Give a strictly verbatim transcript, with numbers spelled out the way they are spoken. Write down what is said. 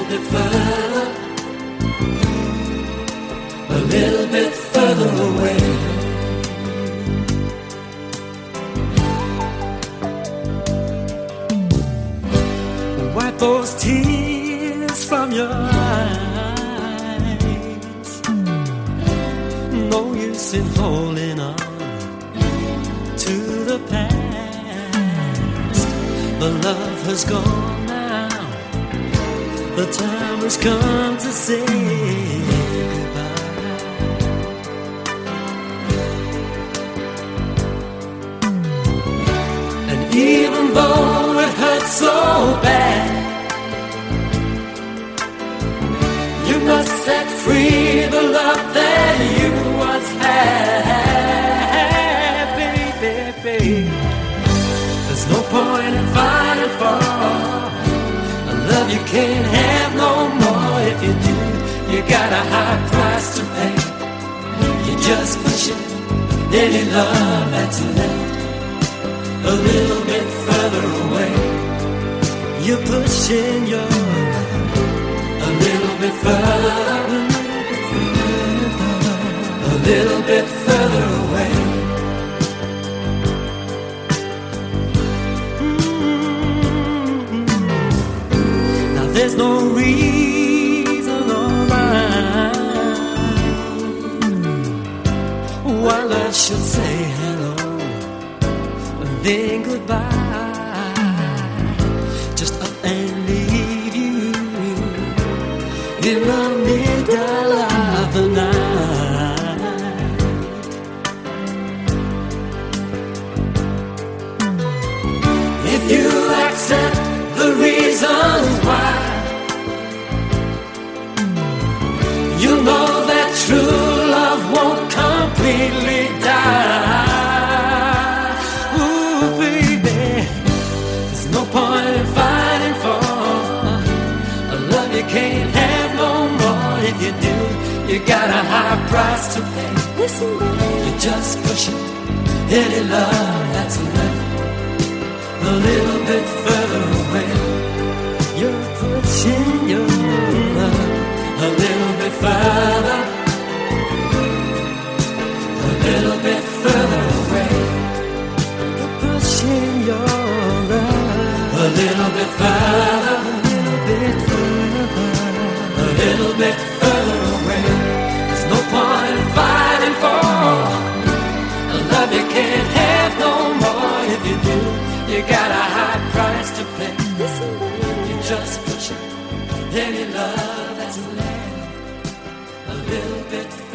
bit further, a little bit further away. Wipe those tears from your eyes. No use in holding on to the past. The love has gone now. The time has come to say goodbye. And even though it hurts so bad, you must set free the love that you once had, baby, baby. There's no point in fighting for a love you can't have no more. If you do, you got a high price to pay. You just pushing any love that's left a little bit further away. You're pushing your a little bit further, a little bit further away. Mm-hmm. Now there's no reason or rhyme why love should say hello and then goodbye. Just up and leave you in the middle of the night. If you accept the reasons why, you know that true love won't completely die. Ooh, baby, there's no point in fighting for a love you can't have no more. If you do, you got a high price to pay. Listen, baby, you're just pushing any love that's left a little bit further away. You're pushing your love a little bit further, a little bit further away. You're pushing your love a little bit further, a little bit further, a little bit further away. There's no point in fighting for a love you can't have no more. If you do, you got a high price to pay. You're just pushing any love that's left a little bit further.